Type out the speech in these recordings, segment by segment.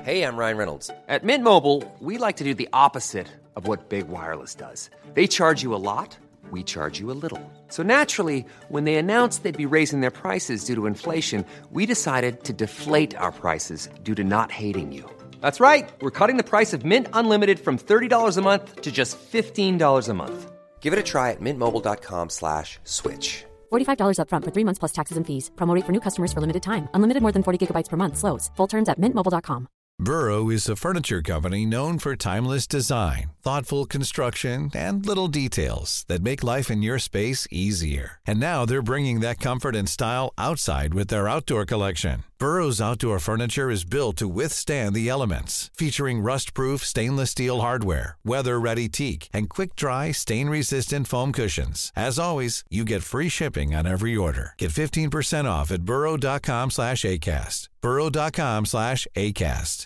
Hey, I'm Ryan Reynolds. At Mint Mobile, we like to do the opposite of what Big Wireless does. They charge you a lot, we charge you a little. So naturally, when they announced they'd be raising their prices due to inflation, we decided to deflate our prices due to not hating you. That's right. We're cutting the price of Mint Unlimited from $30 a month to just $15 a month. Give it a try at mintmobile.com/switch. $45 up front for 3 months plus taxes and fees. Promo rate for new customers for limited time. Unlimited more than 40 gigabytes per month. Slows full terms at mintmobile.com. Burrow is a furniture company known for timeless design, thoughtful construction, and little details that make life in your space easier. And now they're bringing that comfort and style outside with their outdoor collection. Burrow's outdoor furniture is built to withstand the elements, featuring rust-proof stainless steel hardware, weather-ready teak, and quick-dry, stain-resistant foam cushions. As always, you get free shipping on every order. Get 15% off at burrow.com/ACAST. burrow.com/ACAST.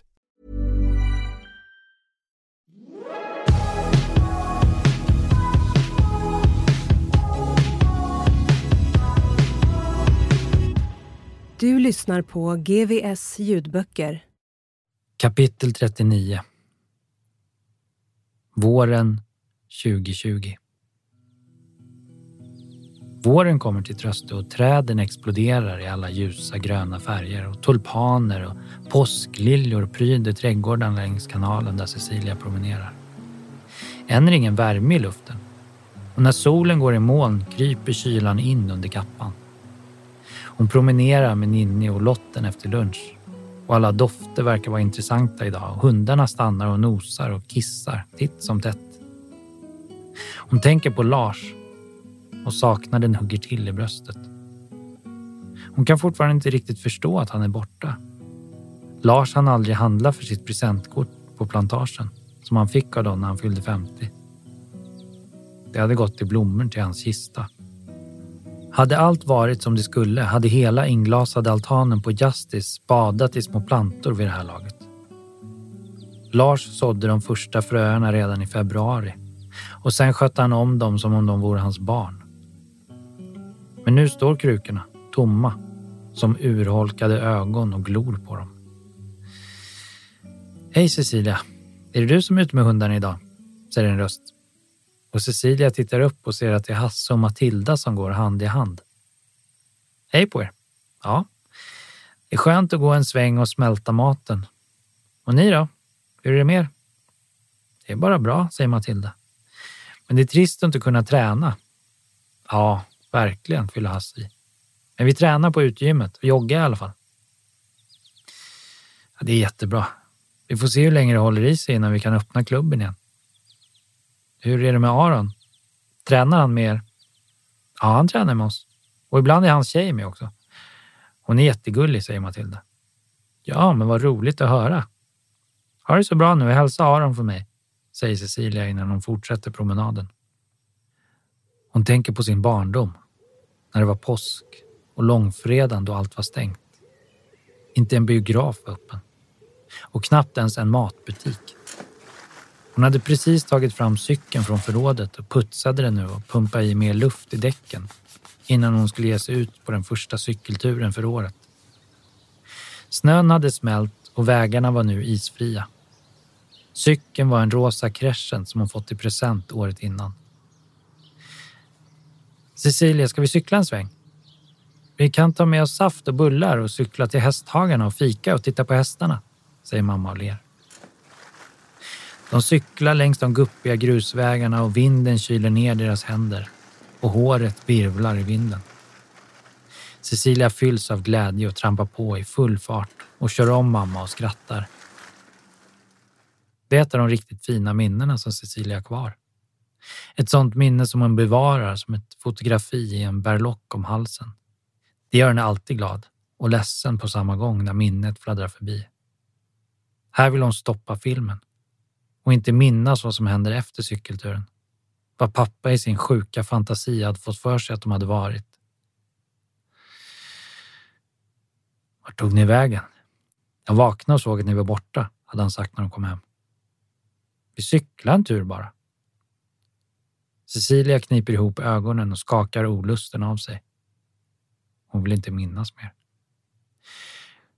Du lyssnar på GVS ljudböcker. Kapitel 39. Våren 2020. Våren kommer till Tröstö och träden exploderar i alla ljusa gröna färger och tulpaner och påskliljor pryder trädgården längs kanalen där Cecilia promenerar. Än är ingen värme i luften och när solen går i moln kryper kylan in under kappan. Hon promenerar med Ninni och Lotten efter lunch och alla dofter verkar vara intressanta idag och hundarna stannar och nosar och kissar titt som tätt. Hon tänker på Lars och saknaden hugger till i bröstet. Hon kan fortfarande inte riktigt förstå att han är borta. Lars hann aldrig handla för sitt presentkort på plantagen som han fick av dem när han fyllde 50. Det hade gått till blommor till hans kista. Hade allt varit som det skulle hade hela inglasade altanen på Justice badat i små plantor vid det här laget. Lars sådde de första fröerna redan i februari och sen skötte han om dem som om de vore hans barn. Men nu står krukorna tomma som urholkade ögon och glor på dem. Hej Cecilia, är det du som är ute med hundarna idag? Säger en röst. Och Cecilia tittar upp och ser att det är Hasse och Matilda som går hand i hand. Hej på er. Ja, det är skönt att gå en sväng och smälta maten. Och ni då? Hur är det mer? Det är bara bra, säger Matilda. Men det är trist att inte kunna träna. Ja, verkligen, fyller Hasse i. Men vi tränar på utgymmet och joggar i alla fall. Ja, det är jättebra. Vi får se hur länge det håller i sig innan vi kan öppna klubben igen. Hur är det med Aron? Tränar han med er? Ja, han tränar med oss. Och ibland är hans tjej med också. Hon är jättegullig, säger Matilda. Ja, men vad roligt att höra. Ha det så bra nu och hälsa Aron för mig, säger Cecilia innan hon fortsätter promenaden. Hon tänker på sin barndom. När det var påsk och långfredagen då allt var stängt. Inte en biograf var öppen. Och knappt ens en matbutik. Hon hade precis tagit fram cykeln från förrådet och putsade den nu och pumpade i mer luft i däcken innan hon skulle ge sig ut på den första cykelturen för året. Snön hade smält och vägarna var nu isfria. Cykeln var en rosa Crescent som hon fått i present året innan. Cecilia, ska vi cykla en sväng? Vi kan ta med oss saft och bullar och cykla till hästhagarna och fika och titta på hästarna, säger mamma och ler. De cyklar längs de guppiga grusvägarna och vinden kyler ner deras händer och håret virvlar i vinden. Cecilia fylls av glädje och trampar på i full fart och kör om mamma och skrattar. Det är ett av de riktigt fina minnena som Cecilia har kvar. Ett sånt minne som hon bevarar som ett fotografi i en berlock om halsen. Det gör henne alltid glad och ledsen på samma gång när minnet fladdrar förbi. Här vill hon stoppa filmen och inte minnas vad som händer efter cykelturen. Vad pappa i sin sjuka fantasi hade fått för sig att de hade varit. Var tog ni vägen? Jag vaknade och såg att ni var borta, hade han sagt när de kom hem. Vi cyklade en tur bara. Cecilia kniper ihop ögonen och skakar olusten av sig. Hon vill inte minnas mer.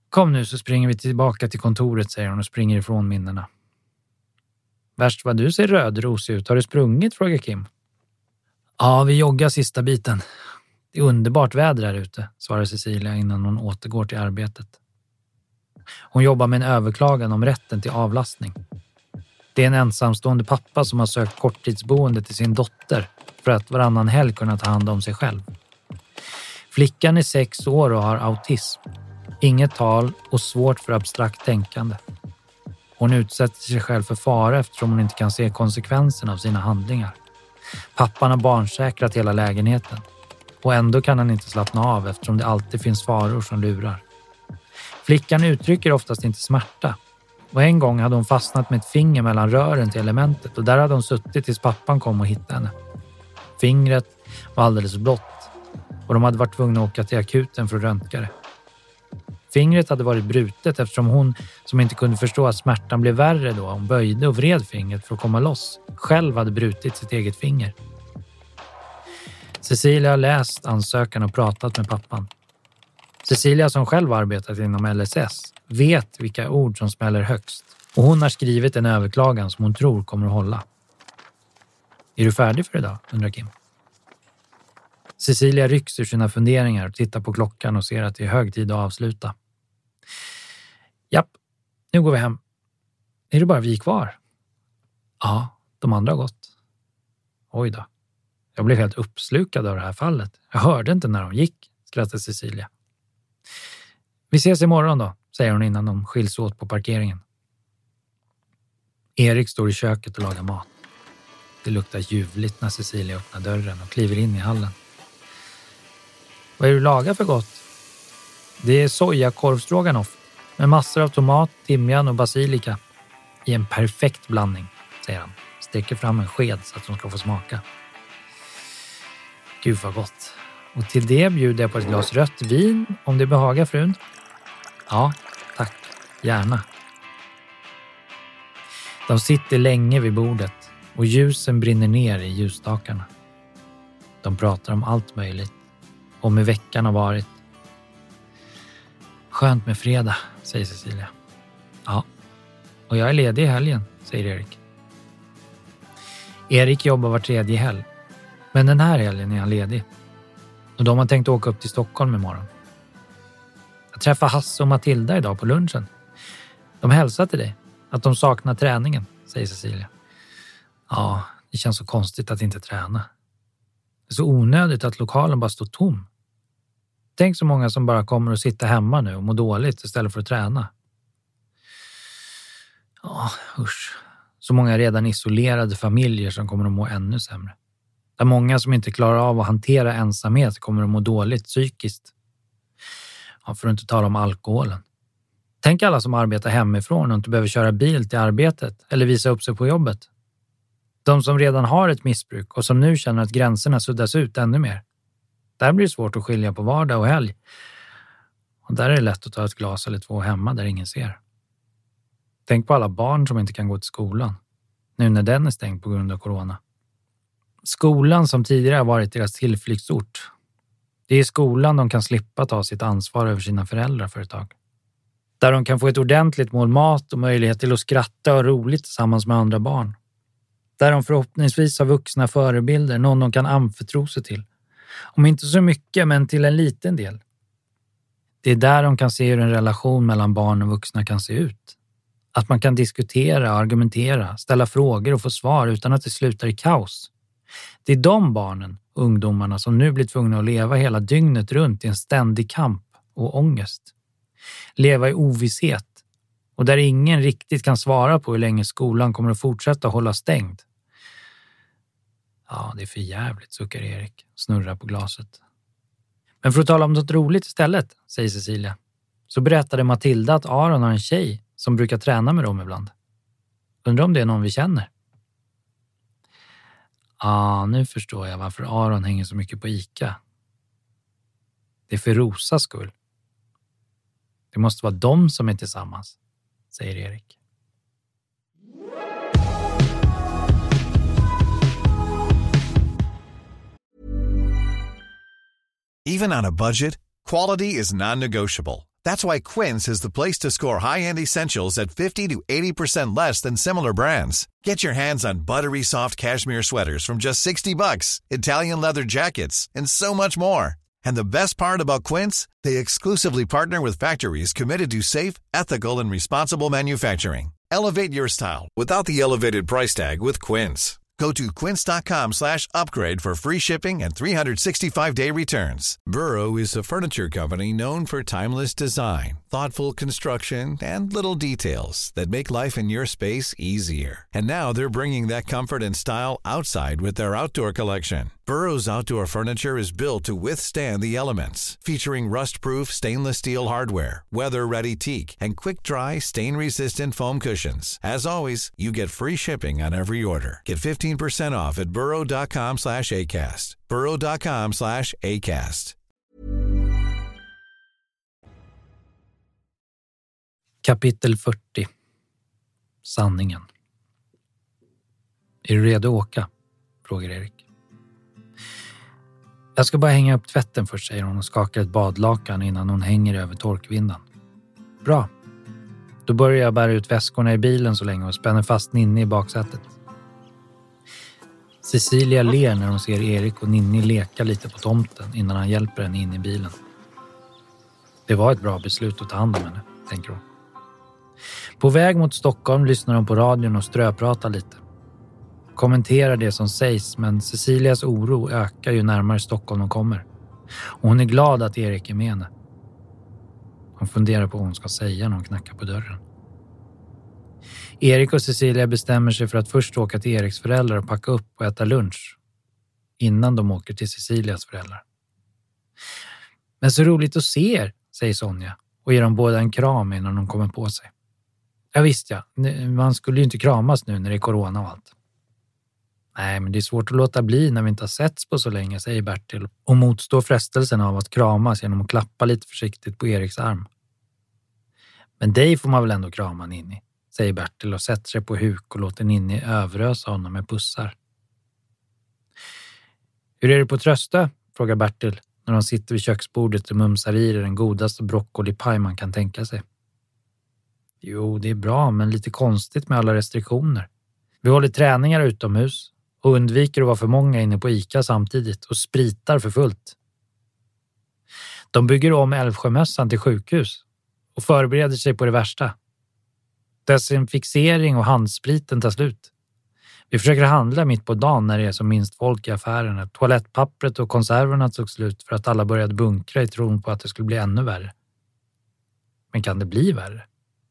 Kom nu så springer vi tillbaka till kontoret, säger hon och springer ifrån minnena. Värst vad du ser rödrosig ut. Har du sprungit, frågar Kim. Ja, vi joggar sista biten. Det är underbart väder här ute, svarar Cecilia innan hon återgår till arbetet. Hon jobbar med en överklagan om rätten till avlastning. Det är en ensamstående pappa som har sökt korttidsboende till sin dotter för att varannan helg kunna ta hand om sig själv. Flickan är 6 år och har autism. Inget tal och svårt för abstrakt tänkande. Hon utsätter sig själv för fara eftersom hon inte kan se konsekvenserna av sina handlingar. Pappan har barnsäkrat hela lägenheten. Och ändå kan han inte slappna av eftersom det alltid finns faror som lurar. Flickan uttrycker oftast inte smärta. Och en gång hade hon fastnat med ett finger mellan rören till elementet och där hade hon suttit tills pappan kom och hittade henne. Fingret var alldeles blått och de hade varit tvungna att åka till akuten för att röntga det. Fingret hade varit brutet eftersom hon, som inte kunde förstå att smärtan blev värre då, hon böjde och vred fingret för att komma loss, själv hade brutit sitt eget finger. Cecilia har läst ansökan och pratat med pappan. Cecilia, som själv arbetat inom LSS, vet vilka ord som smäller högst och hon har skrivit en överklagan som hon tror kommer att hålla. Är du färdig för idag, undrar Kim. Cecilia rycks ur sina funderingar och tittar på klockan och ser att det är hög tid att avsluta. Japp, nu går vi hem. Är det bara vi kvar? Ja, de andra har gått. Oj då. Jag blev helt uppslukad av det här fallet. Jag hörde inte när de gick, skrattade Cecilia. Vi ses imorgon då, säger hon innan de skiljs åt på parkeringen. Erik står i köket och lagar mat. Det luktar ljuvligt när Cecilia öppnar dörren och kliver in i hallen. Vad är du lagar för gott? Det är sojakorvstroganoff med massor av tomat, timjan och basilika i en perfekt blandning, säger han. Steker fram en sked så att de ska få smaka. Gud vad gott. Och till det bjuder jag på ett glas rött vin om det behagar frun. Ja, tack. Gärna. De sitter länge vid bordet och ljusen brinner ner i ljusstakarna. De pratar om allt möjligt. Om hur veckan har varit. Skönt med fredag, säger Cecilia. Ja, och jag är ledig i helgen, säger Erik. Erik jobbar var 3:e helg. Men den här helgen är han ledig. Och de har tänkt åka upp till Stockholm imorgon. Jag träffar Hasse och Matilda idag på lunchen. De hälsar till dig att de saknar träningen, säger Cecilia. Ja, det känns så konstigt att inte träna. Det är så onödigt att lokalen bara står tom. Tänk så många som bara kommer att sitta hemma nu och må dåligt istället för att träna. Ja, usch. Så många redan isolerade familjer som kommer att må ännu sämre. Där många som inte klarar av att hantera ensamhet kommer att må dåligt psykiskt. Ja, för att inte tala om alkoholen. Tänk alla som arbetar hemifrån och inte behöver köra bil till arbetet eller visa upp sig på jobbet. De som redan har ett missbruk och som nu känner att gränserna suddas ut ännu mer. Där blir det svårt att skilja på vardag och helg. Och där är det lätt att ta ett glas eller 2 hemma där ingen ser. Tänk på alla barn som inte kan gå till skolan. Nu när den är stängd på grund av corona. Skolan som tidigare har varit deras tillflyktsort. Det är i skolan de kan slippa ta sitt ansvar över sina föräldrar för ett tag. Där de kan få ett ordentligt mål mat och möjlighet till att skratta och roligt tillsammans med andra barn. Där de förhoppningsvis har vuxna förebilder, någon de kan anförtro sig till. Om inte så mycket, men till en liten del. Det är där de kan se hur en relation mellan barn och vuxna kan se ut. Att man kan diskutera, argumentera, ställa frågor och få svar utan att det slutar i kaos. Det är de barnen och ungdomarna som nu blir tvungna att leva hela dygnet runt i en ständig kamp och ångest. Leva i ovisshet och där ingen riktigt kan svara på hur länge skolan kommer att fortsätta hålla stängd. Ja, det är för jävligt, suckar Erik, snurrar på glaset. Men för att tala om något roligt istället, säger Cecilia, så berättade Matilda att Aron har en tjej som brukar träna med dem ibland. Undrar om det är någon vi känner? Ja, nu förstår jag varför Aron hänger så mycket på ICA. Det är för Rosas skull. Det måste vara de som är tillsammans, säger Erik. Even on a budget, quality is non-negotiable. That's why Quince is the place to score high-end essentials at 50 to 80% less than similar brands. Get your hands on buttery soft cashmere sweaters from just $60, Italian leather jackets, and so much more. And the best part about Quince, they exclusively partner with factories committed to safe, ethical, and responsible manufacturing. Elevate your style without the elevated price tag with Quince. Go to quince.com/upgrade for free shipping and 365-day returns. Burrow is a furniture company known for timeless design, thoughtful construction, and little details that make life in your space easier. And now they're bringing that comfort and style outside with their outdoor collection. Burrow's outdoor furniture is built to withstand the elements, featuring rust-proof stainless steel hardware, weather-ready teak, and quick-dry, stain-resistant foam cushions. As always, you get free shipping on every order. Get 15% off at burrow.com/ACAST. burrow.com/ACAST. Kapitel 40. Sanningen. Är du redo att åka? Frågar Erik. Jag ska bara hänga upp tvätten först, säger hon och skakar ett badlakan innan hon hänger över torkvindan. Bra. Då börjar jag bära ut väskorna i bilen så länge och spänner fast Ninni i baksätet. Cecilia ler när hon ser Erik och Ninni leka lite på tomten innan han hjälper henne in i bilen. Det var ett bra beslut att ta hand om henne, tänker hon. På väg mot Stockholm lyssnar hon på radion och ströpratar lite. Kommenterar det som sägs, men Cecilias oro ökar ju närmare Stockholm hon kommer. Och hon är glad att Erik är med henne. Hon funderar på vad hon ska säga när hon knackar på dörren. Erik och Cecilia bestämmer sig för att först åka till Eriks föräldrar och packa upp och äta lunch innan de åker till Cecilias föräldrar. Men så roligt att se er, säger Sonja och ger dem båda en kram innan de kommer på sig. Ja visst ja, man skulle ju inte kramas nu när det är corona och allt. Nej, men det är svårt att låta bli när vi inte har setts på så länge, säger Bertil och motstår frestelsen av att kramas genom att klappa lite försiktigt på Eriks arm. Men dig får man väl ändå krama, Ninni, säger Bertil och sätter sig på huk och låter Ninni överösa honom med pussar. Hur är det på Tröstö? Frågar Bertil när de sitter vid köksbordet och mumsar i den godaste broccolipaj man kan tänka sig. Jo, det är bra, men lite konstigt med alla restriktioner. Vi håller träningar utomhus och undviker att vara för många inne på ICA samtidigt och spritar för fullt. De bygger om Älvsjömässan till sjukhus och förbereder sig på det värsta. Desinfixering och handspriten tar slut. Vi försöker handla mitt på dagen när det är som minst folk i affärerna. Toalettpappret och konserverna tog slut för att alla började bunkra i tron på att det skulle bli ännu värre. Men kan det bli värre?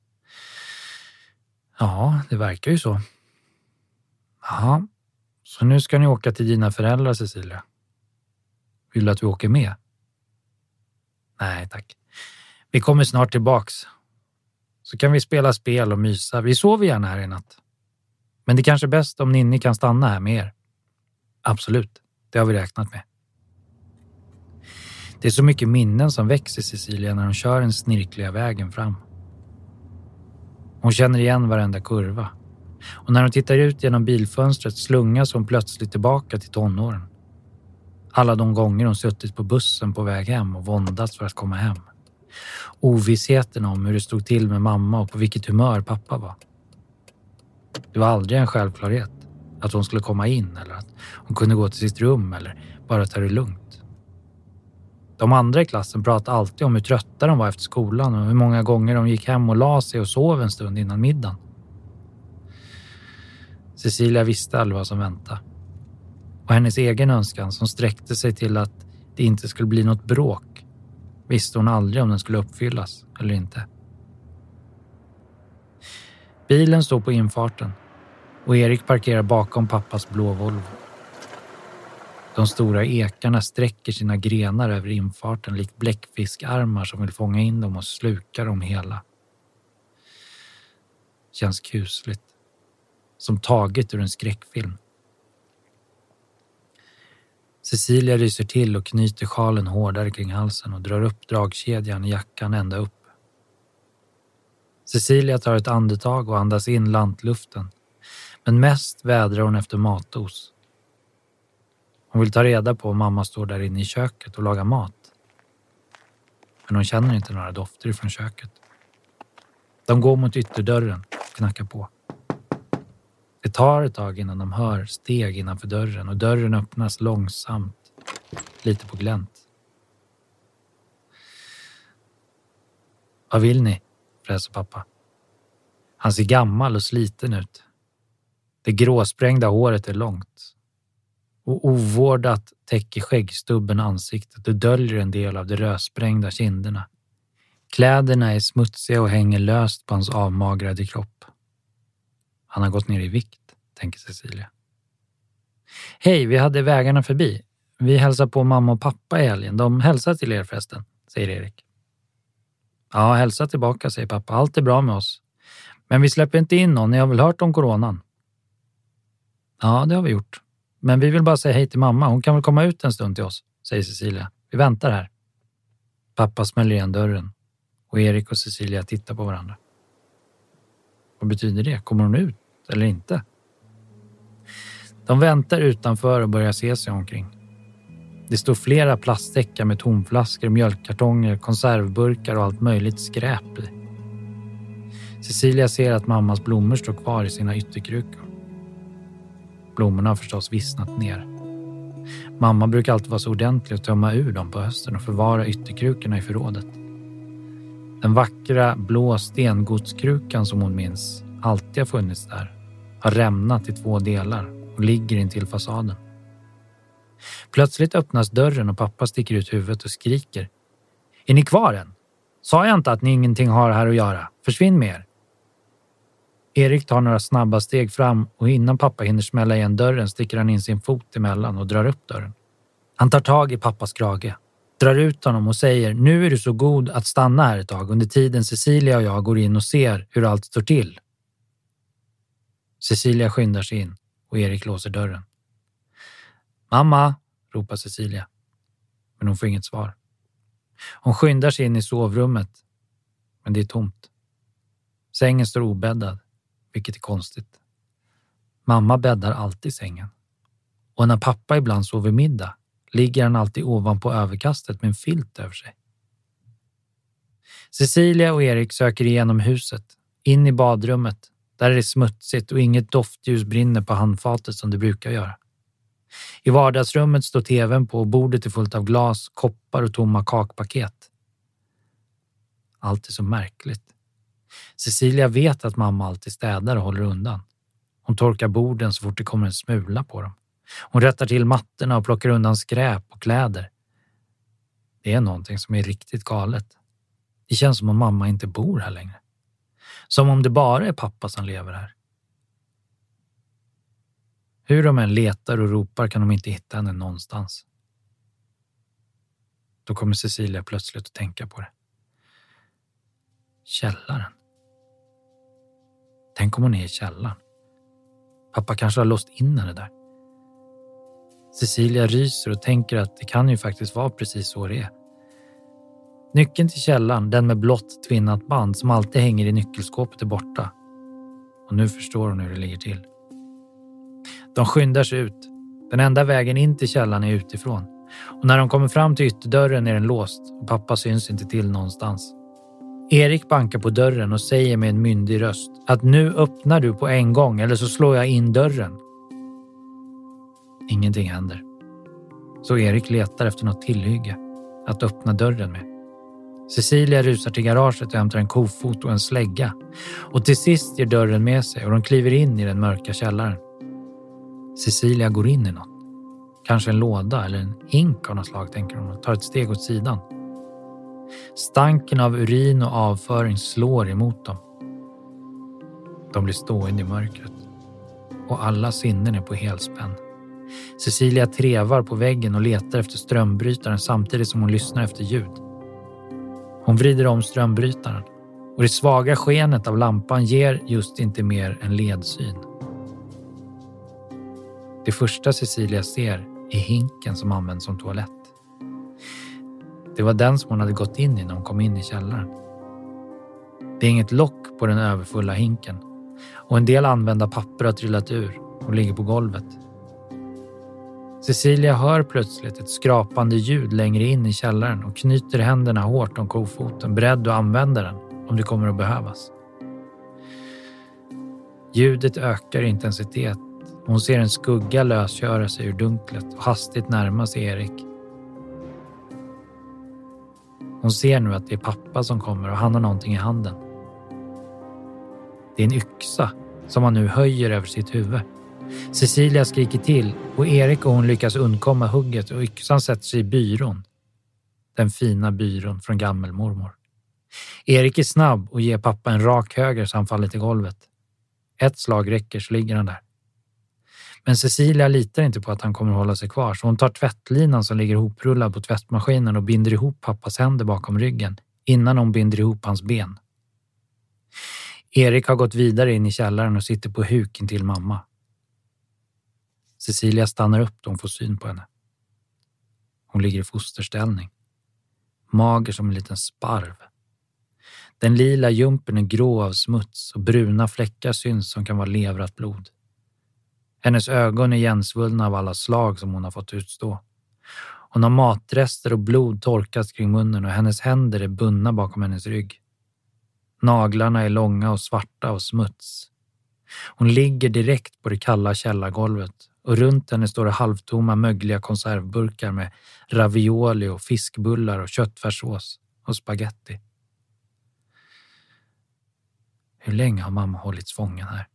Ja, det verkar ju så. Ja, så nu ska ni åka till dina föräldrar, Cecilia. Vill du att vi åker med? Nej, tack. Vi kommer snart tillbaks. Så kan vi spela spel och mysa. Vi sover gärna här i natt. Men det är kanske bäst om Ninni kan stanna här med er. Absolut, det har vi räknat med. Det är så mycket minnen som växer Cecilia när hon kör den snirkliga vägen fram. Hon känner igen varenda kurva. Och när hon tittar ut genom bilfönstret slungas hon plötsligt tillbaka till tonåren. Alla de gånger hon suttit på bussen på väg hem och våndats för att komma hem. Ovissheten om hur det stod till med mamma och på vilket humör pappa var. Det var aldrig en självklarhet att hon skulle komma in eller att hon kunde gå till sitt rum eller bara ta det lugnt. De andra i klassen pratade alltid om hur trötta de var efter skolan och hur många gånger de gick hem och la sig och sov en stund innan middagen. Cecilia visste aldrig vad som väntade. Och hennes egen önskan som sträckte sig till att det inte skulle bli något bråk visste hon aldrig om den skulle uppfyllas eller inte. Bilen stod på infarten och Erik parkerar bakom pappas blå Volvo. De stora ekarna sträcker sina grenar över infarten likt bläckfiskarmar som vill fånga in dem och sluka dem hela. Känns kusligt. Som taget ur en skräckfilm. Cecilia ryser till och knyter sjalen hårdare kring halsen och drar upp dragkedjan i jackan ända upp. Cecilia tar ett andetag och andas in lantluften. Men mest vädrar hon efter matos. Hon vill ta reda på om mamma står där inne i köket och lagar mat. Men hon känner inte några dofter från köket. De går mot ytterdörren och knackar på. Det tar ett tag innan de hör steg innanför dörren och dörren öppnas långsamt, lite på glänt. Vad vill ni? Fräser pappa. Han ser gammal och sliten ut. Det gråsprängda håret är långt. Och ovårdat täcker skäggstubben ansiktet och döljer en del av de rödsprängda kinderna. Kläderna är smutsiga och hänger löst på hans avmagrade kropp. Han har gått ner i vikt, tänker Cecilia. Hej, vi hade vägarna förbi. Vi hälsar på mamma och pappa i helgen. De hälsar till er förresten, säger Erik. Ja, hälsa tillbaka, säger pappa. Allt är bra med oss. Men vi släpper inte in någon. Ni har väl hört om coronan? Ja, det har vi gjort. Men vi vill bara säga hej till mamma. Hon kan väl komma ut en stund till oss, säger Cecilia. Vi väntar här. Pappa smäller igen dörren. Och Erik och Cecilia tittar på varandra. Vad betyder det? Kommer hon ut eller inte? De väntar utanför och börjar se sig omkring. Det står flera plastsäckar med tomflaskor, mjölkkartonger, konservburkar och allt möjligt skräp i. Cecilia ser att mammas blommor står kvar i sina ytterkrukor. Blommorna har förstås vissnat ner. Mamma brukar alltid vara så ordentlig och tömma ur dem på hösten och förvara ytterkrukorna i förrådet. Den vackra blå stengodskrukan som hon minns alltid har funnits där har rämnat i 2 delar och ligger intill fasaden. Plötsligt öppnas dörren och pappa sticker ut huvudet och skriker. Är ni kvar än? Sa jag inte att ni ingenting har här att göra? Försvinn med er. Erik tar några snabba steg fram och innan pappa hinner smälla igen dörren sticker han in sin fot emellan och drar upp dörren. Han tar tag i pappas krage, drar ut honom och säger nu är du så god att stanna här ett tag under tiden Cecilia och jag går in och ser hur allt står till. Cecilia skyndar sig in och Erik låser dörren. Mamma, ropar Cecilia. Men hon får inget svar. Hon skyndar sig in i sovrummet. Men det är tomt. Sängen står obäddad, vilket är konstigt. Mamma bäddar alltid sängen. Och när pappa ibland sover middag ligger han alltid ovanpå överkastet med en filt över sig. Cecilia och Erik söker igenom huset, in i badrummet. Där är det smutsigt och inget doftljus brinner på handfatet som det brukar göra. I vardagsrummet står tvn på och bordet är fullt av glas, koppar och tomma kakpaket. Allt är så märkligt. Cecilia vet att mamma alltid städar och håller undan. Hon torkar borden så fort det kommer en smula på dem. Hon rättar till mattorna och plockar undan skräp och kläder. Det är någonting som är riktigt galet. Det känns som om mamma inte bor här längre. Som om det bara är pappa som lever här. Hur de än letar och ropar kan de inte hitta henne någonstans. Då kommer Cecilia plötsligt att tänka på det. Källaren. Tänk om hon är i källaren. Pappa kanske har låst in henne där. Cecilia ryser och tänker att det kan ju faktiskt vara precis så det är. Nyckeln till källaren, den med blått tvinnat band som alltid hänger i nyckelskåpet är borta. Och nu förstår hon hur det ligger till. De skyndar sig ut. Den enda vägen in till källaren är utifrån. Och när de kommer fram till ytterdörren är den låst och pappa syns inte till någonstans. Erik bankar på dörren och säger med en myndig röst att nu öppnar du på en gång eller så slår jag in dörren. Ingenting händer. Så Erik letar efter något tillhygge att öppna dörren med. Cecilia rusar till garaget och hämtar en kofot och en slägga. Och till sist ger dörren med sig och de kliver in i den mörka källaren. Cecilia går in i något. Kanske en låda eller en hink av något slag, tänker hon, och tar ett steg åt sidan. Stanken av urin och avföring slår emot dem. De blir stående i mörkret. Och alla sinnen är på helspänn. Cecilia trevar på väggen och letar efter strömbrytaren samtidigt som hon lyssnar efter ljud. Hon vrider om strömbrytaren och det svaga skenet av lampan ger just inte mer än ledsyn. Det första Cecilia ser är hinken som används som toalett. Det var den som hon hade gått in i när hon kom in i källaren. Det är inget lock på den överfulla hinken och en del använda papper har trillat ur och ligger på golvet. Cecilia hör plötsligt ett skrapande ljud längre in i källaren och knyter händerna hårt om kofoten, beredd att använda den om det kommer att behövas. Ljudet ökar i intensitet. Hon ser en skugga lösgöra sig ur dunklet och hastigt närma sig Erik. Hon ser nu att det är pappa som kommer och han har någonting i handen. Det är en yxa som han nu höjer över sitt huvud. Cecilia skriker till och Erik och hon lyckas undkomma hugget och yxan sätter sig i byrån. Den fina byrån från gammelmormor. Erik är snabb och ger pappa en rak höger så han faller till golvet. Ett slag räcker så ligger han där. Men Cecilia litar inte på att han kommer att hålla sig kvar så hon tar tvättlinan som ligger ihoprullad på tvättmaskinen och binder ihop pappas händer bakom ryggen innan hon binder ihop hans ben. Erik har gått vidare in i källaren och sitter på huk intill mamma. Cecilia stannar upp då hon får syn på henne. Hon ligger i fosterställning. Mager som en liten sparv. Den lila jumpen är grå av smuts och bruna fläckar syns som kan vara levrat blod. Hennes ögon är igensvullna av alla slag som hon har fått utstå. Hon har matrester och blod torkat kring munnen och hennes händer är bundna bakom hennes rygg. Naglarna är långa och svarta av smuts. Hon ligger direkt på det kalla källargolvet och runt henne står det halvtomma mögliga konservburkar med ravioli och fiskbullar och köttfärssås och spaghetti. Hur länge har mamma hållits fången här?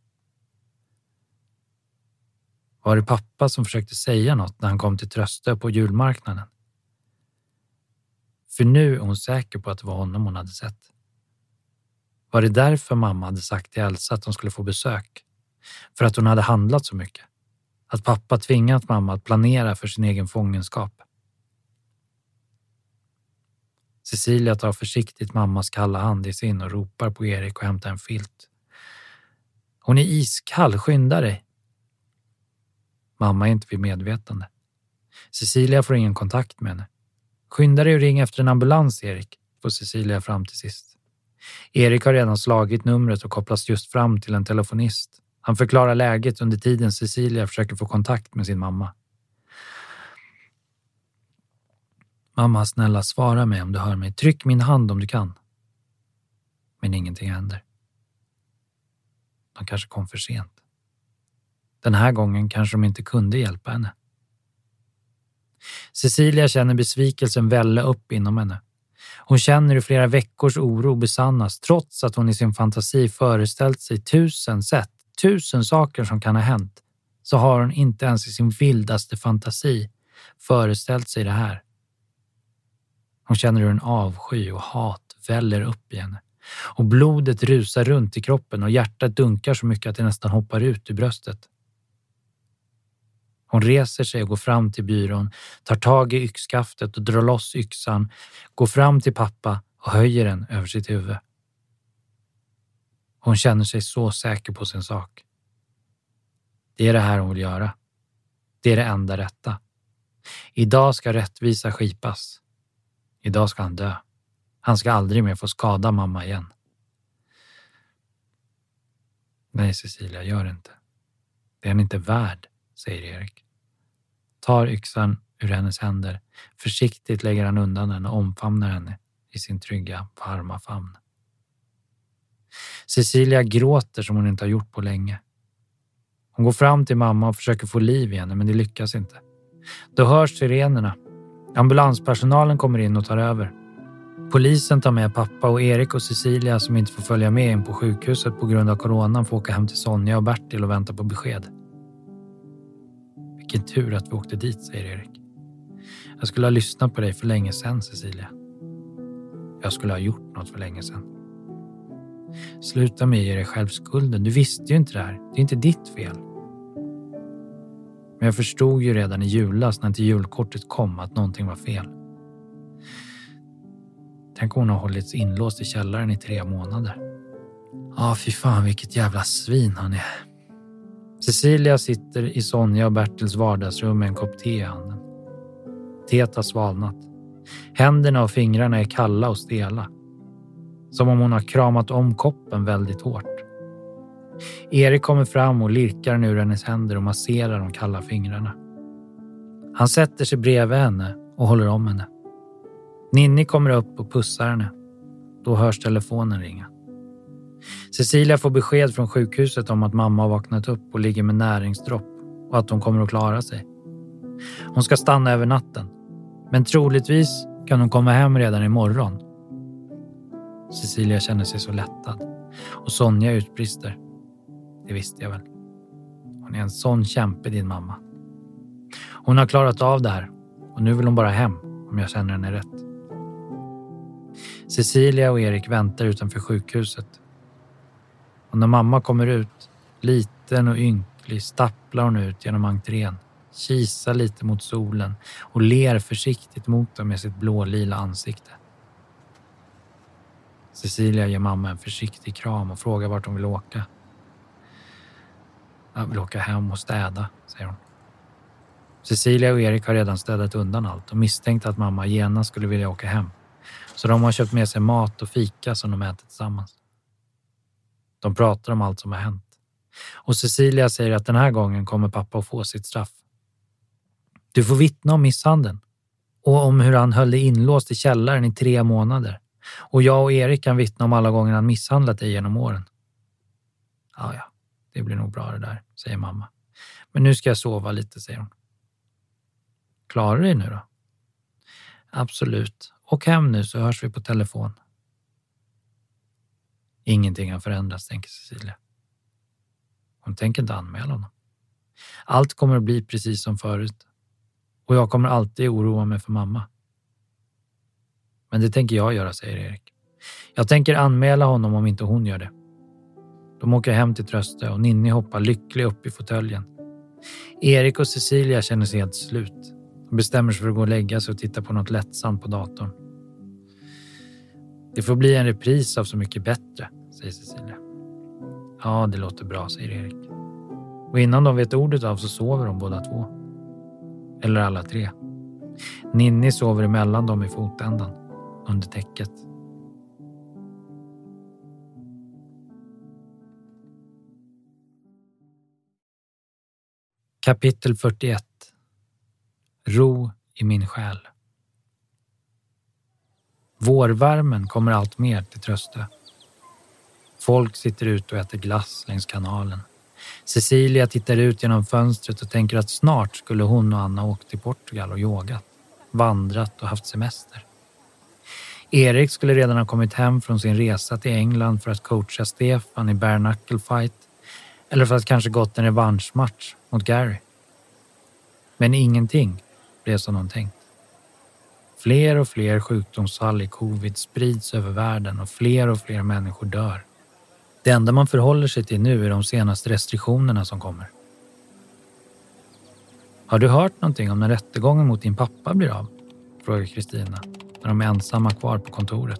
Var det pappa som försökte säga något när han kom till Tröstö på julmarknaden? För nu är hon säker på att det var honom hon hade sett. Var det därför mamma hade sagt till Elsa att hon skulle få besök? För att hon hade handlat så mycket? Att pappa tvingat mamma att planera för sin egen fångenskap? Cecilia tar försiktigt mammas kalla hand i sin och ropar på Erik och hämtar en filt. Hon är iskall, skynda dig. Mamma är inte vid medvetande. Cecilia får ingen kontakt med henne. Skynda dig och ring efter en ambulans, Erik, får Cecilia fram till sist. Erik har redan slagit numret och kopplas just fram till en telefonist. Han förklarar läget under tiden Cecilia försöker få kontakt med sin mamma. Mamma, snälla svara mig om du hör mig. Tryck min hand om du kan. Men ingenting händer. De kanske kom för sent. Den här gången kanske de inte kunde hjälpa henne. Cecilia känner besvikelsen välla upp inom henne. Hon känner hur flera veckors oro besannas trots att hon i sin fantasi föreställt sig 1000 sätt, 1000 saker som kan ha hänt. Så har hon inte ens i sin vildaste fantasi föreställt sig det här. Hon känner hur en avsky och hat väller upp i henne. Och blodet rusar runt i kroppen och hjärtat dunkar så mycket att det nästan hoppar ut ur bröstet. Hon reser sig och går fram till byrån, tar tag i yxskaftet och drar loss yxan, går fram till pappa och höjer den över sitt huvud. Hon känner sig så säker på sin sak. Det är det här hon vill göra. Det är det enda rätta. Idag ska rättvisa skipas. Idag ska han dö. Han ska aldrig mer få skada mamma igen. Nej, Cecilia, gör inte. Det är han inte värd, säger Erik. Tar yxan ur hennes händer. Försiktigt lägger han undan den och omfamnar henne i sin trygga, varma famn. Cecilia gråter som hon inte har gjort på länge. Hon går fram till mamma och försöker få liv i henne, men det lyckas inte. Då hörs sirenerna. Ambulanspersonalen kommer in och tar över. Polisen tar med pappa och Erik och Cecilia som inte får följa med in på sjukhuset på grund av coronan får åka hem till Sonja och Bertil och vänta på besked. Vilken tur att vi åkte dit, säger Erik. Jag skulle ha lyssnat på dig för länge sedan, Cecilia. Jag skulle ha gjort något för länge sedan. Sluta med att ge dig själv skulden. Du visste ju inte det här. Det är inte ditt fel. Men jag förstod ju redan i julas när inte julkortet kom att någonting var fel. Tänk om hon har hållits inlåst i källaren i 3 månader. Ja, fy fan vilket jävla svin han är. Cecilia sitter i Sonja och Bertils vardagsrum med en kopp te i handen. Teet har svalnat. Händerna och fingrarna är kalla och stela. Som om hon har kramat om koppen väldigt hårt. Erik kommer fram och lirkar den ur hennes händer och masserar de kalla fingrarna. Han sätter sig bredvid henne och håller om henne. Ninni kommer upp och pussar henne. Då hörs telefonen ringa. Cecilia får besked från sjukhuset om att mamma har vaknat upp och ligger med näringsdropp och att hon kommer att klara sig. Hon ska stanna över natten, men troligtvis kan hon komma hem redan imorgon. Cecilia känner sig så lättad och Sonja utbrister. Det visste jag väl. Hon är en sån kämpe, din mamma. Hon har klarat av det här och nu vill hon bara hem om jag känner henne rätt. Cecilia och Erik väntar utanför sjukhuset. Och när mamma kommer ut, liten och ynklig, stapplar hon ut genom entrén, kisar lite mot solen och ler försiktigt mot dem med sitt blålila ansikte. Cecilia ger mamma en försiktig kram och frågar vart hon vill åka. Jag vill åka hem och städa, säger hon. Cecilia och Erik har redan städat undan allt och misstänkt att mamma genast skulle vilja åka hem. Så de har köpt med sig mat och fika som de äter tillsammans. De pratar om allt som har hänt. Och Cecilia säger att den här gången kommer pappa att få sitt straff. Du får vittna om misshandeln. Och om hur han höll dig inlåst i källaren i 3 månader. Och jag och Erik kan vittna om alla gånger han misshandlat dig genom åren. Ja, det blir nog bra det där, säger mamma. Men nu ska jag sova lite, säger hon. Klarar du dig nu då? Absolut. Åk hem nu så hörs vi på telefon. Ingenting har förändrats, tänker Cecilia. Hon tänker inte anmäla honom. Allt kommer att bli precis som förut. Och jag kommer alltid oroa mig för mamma. Men det tänker jag göra, säger Erik. Jag tänker anmäla honom om inte hon gör det. De åker hem till Tröstö och Ninni hoppar lycklig upp i fåtöljen. Erik och Cecilia känner sig helt slut. De bestämmer sig för att gå och lägga sig och titta på något lättsamt på datorn. Det får bli en repris av Så mycket bättre, säger Cecilia. Ja, det låter bra, säger Erik. Och innan de vet ordet av så sover de båda två. Eller alla 3. Ninni sover emellan dem i fotändan, under täcket. Kapitel 41. Ro i min själ. Vårvärmen kommer allt mer till Tröstö. Folk sitter ute och äter glass längs kanalen. Cecilia tittar ut genom fönstret och tänker att snart skulle hon och Anna åkt till Portugal och yogat, vandrat och haft semester. Erik skulle redan ha kommit hem från sin resa till England för att coacha Stefan i bare knuckle fight eller för att kanske gått en revanschmatch mot Gary. Men ingenting blev som de tänkt. Fler och fler sjukdomsfall i covid sprids över världen och fler människor dör. Det enda man förhåller sig till nu är de senaste restriktionerna som kommer. Har du hört någonting om när rättegången mot din pappa blir av? Frågar Kristina när de är ensamma kvar på kontoret.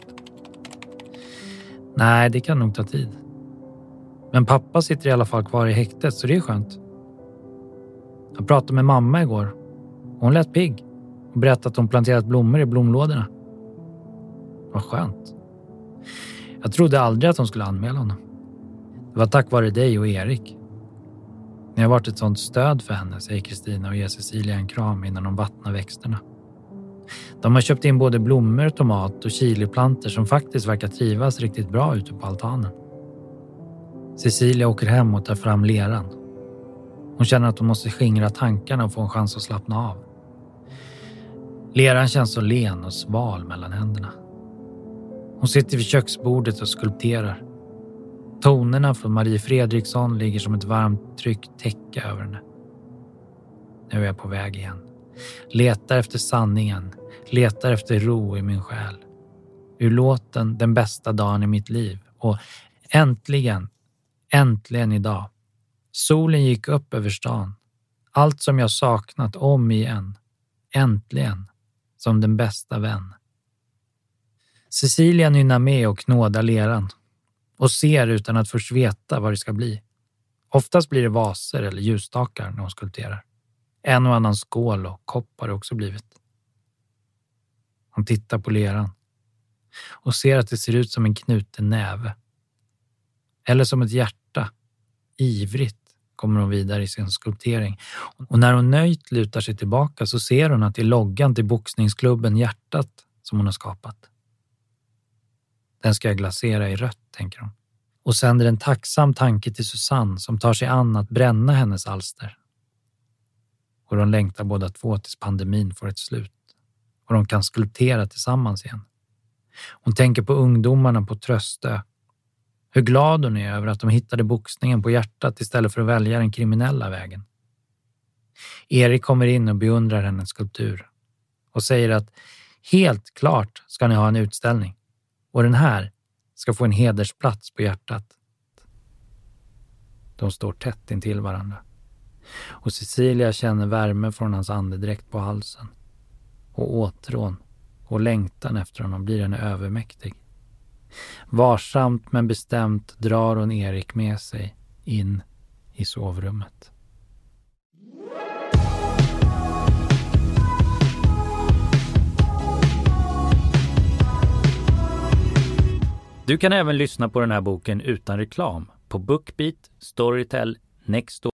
Nej, det kan nog ta tid. Men pappa sitter i alla fall kvar i häktet så det är skönt. Jag pratade med mamma igår. Hon lät pigg och berättade att hon planterat blommor i blomlådorna. Vad skönt. Jag trodde aldrig att hon skulle anmäla honom. Det var tack vare dig och Erik. Ni har varit ett sånt stöd för henne, säger Kristina och ger Cecilia en kram innan de vattnar växterna. De har köpt in både blommor, tomat och chiliplanter som faktiskt verkar trivas riktigt bra ute på altanen. Cecilia åker hem och tar fram leran. Hon känner att hon måste skingra tankarna och få en chans att slappna av. Leran känns så len och sval mellan händerna. Hon sitter vid köksbordet och skulpterar. Tonerna från Marie Fredriksson ligger som ett varmt tryckt täcke över henne. Nu är jag på väg igen. Letar efter sanningen. Letar efter ro i min själ. Ur låten Den bästa dagen i mitt liv. Och äntligen idag. Solen gick upp över stan. Allt som jag saknat om igen. Äntligen. Som den bästa vän. Cecilia nynnar med och knådar leran. Och ser utan att först veta vad det ska bli. Oftast blir det vaser eller ljusstakar när hon skulpterar. En och annan skål och kopp har det också blivit. Hon tittar på leran. Och ser att det ser ut som en knuten näve. Eller som ett hjärta. Ivrigt kommer hon vidare i sin skulptering. Och när hon nöjt lutar sig tillbaka så ser hon att det är loggan till boxningsklubben Hjärtat som hon har skapat. Den ska jag glasera i rött, tänker hon. Och sänder en tacksam tanke till Susanne som tar sig an att bränna hennes alster. Och de längtar båda två tills pandemin får ett slut. Och de kan skulptera tillsammans igen. Hon tänker på ungdomarna på Tröstö. Hur glad hon är över att de hittade boxningen på Hjärtat istället för att välja den kriminella vägen. Erik kommer in och beundrar hennes skulptur. Och säger att helt klart ska ni ha en utställning. Och den här ska få en hedersplats på Hjärtat. De står tätt intill varandra. Och Cecilia känner värme från hans andedräkt på halsen. Och åtrån och längtan efter honom blir henne övermäktig. Varsamt men bestämt drar hon Erik med sig in i sovrummet. Du kan även lyssna på den här boken utan reklam på BookBeat, Storytel, Nextdoor.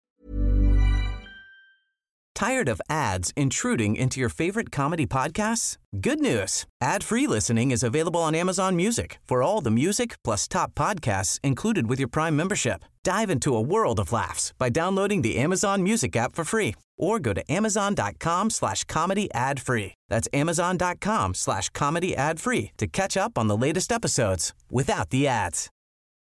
Tired of ads intruding into your favorite comedy podcasts? Good news. Ad-free listening is available on Amazon Music for all the music plus top podcasts included with your Prime membership. Dive into a world of laughs by downloading the Amazon Music app for free or go to amazon.com/comedy ad-free. That's amazon.com/comedy ad-free to catch up on the latest episodes without the ads.